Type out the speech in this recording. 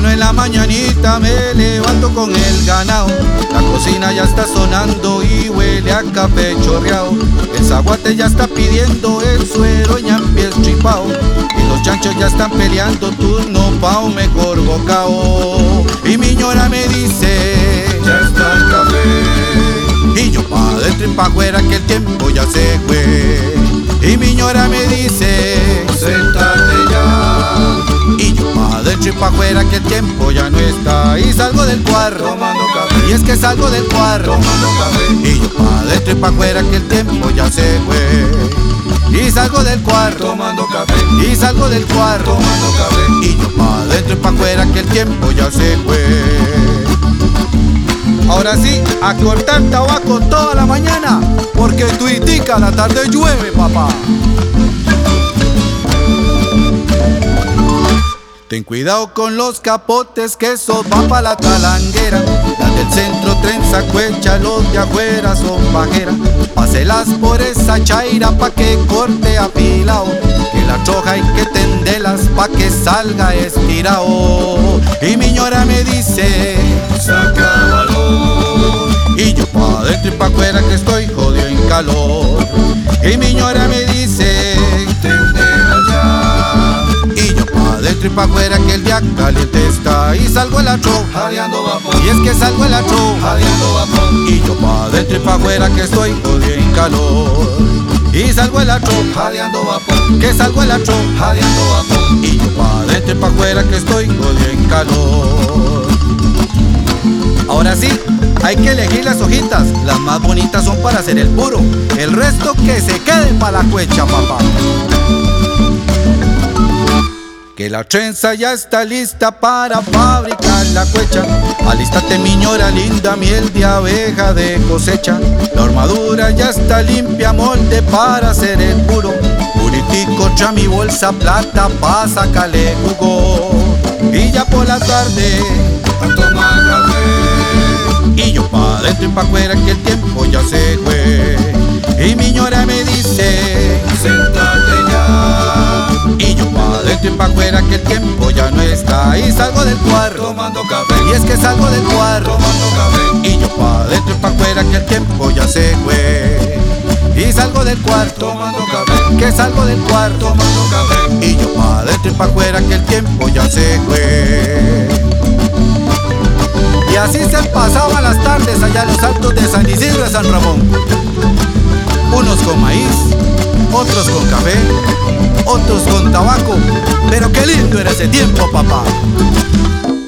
Temprano en la mañanita me levanto con el ganado. La cocina ya está sonando y huele a café chorreado. El zaguate ya está pidiendo el suero y ñampies chipao. Y los chanchos ya están peleando turno pa' un mejor bocao. Y mi ñora me dice: ya está el café. Y yo pa' dentro y pa' afuera que el tiempo ya se fue. Y mi ñora me dice: séntate ya. Y yo pa' dentro y pa' afuera que el tiempo ya no está. Y salgo del cuarto tomando café. Y es que salgo del cuarto tomando café. Y yo pa' dentro y pa' afuera que el tiempo ya se fue. Y salgo del cuarto tomando café. Y salgo del cuarto tomando café. Y yo pa' dentro y pa' afuera que el tiempo ya se fue. Ahora sí, a cortar tabaco toda la mañana, porque tuitica la tarde llueve, papá. Ten cuidado con los capotes que esos van pa' la talanguera. Las del centro trenza cuecha, los de afuera son pajeras. Páselas por esa chaira pa' que corte afilao. Que la choja hay que tenderlas pa' que salga estirao. Y mi ñora me dice: saca valor. Y yo pa' dentro y pa' afuera que estoy jodido en calor. Y mi ñora me dice: tendela ya. Y yo pa' dentro y pa' afuera que el día caliente está. Y salgo en la tro, jadeando vapor. y es que salgo en la tro, jadeando vapor. y yo pa' dentro y pa' afuera que estoy jodido en calor. Y salgo en la tro, jadeando vapor. que salgo en la tro, jadeando vapor. y yo pa' dentro y pa' afuera que estoy jodido en calor. Ahora sí, hay que elegir las hojitas. Las más bonitas son para hacer el puro. El resto que se quede para la cuecha, papá. Que la trenza ya está lista para fabricar la cuecha. Alístate mi ñora linda, miel de abeja de cosecha. La armadura ya está limpia, molde para hacer el puro. Puritico trae mi bolsa plata pa' sacarle jugo. Y ya por la tarde a tomar café. y yo pa' dentro y pa' afuera que el tiempo ya se fue. Y mi ñora me dice: séntate ya. Y yo pa' dentro y pa' afuera que el tiempo ya no está. Y salgo del cuarto tomando café. y es que salgo del cuarto tomando café. y yo pa' dentro y pa' afuera que el tiempo ya se fue. Y salgo del cuarto tomando café. que salgo del cuarto tomando café. y yo pa' dentro y pa' afuera que el tiempo ya se fue. Y así se pasaban las tardes allá en los altos de San Isidro de San Ramón. Unos con maíz, otros con café, otros con tabaco. Pero qué lindo era ese tiempo, papá.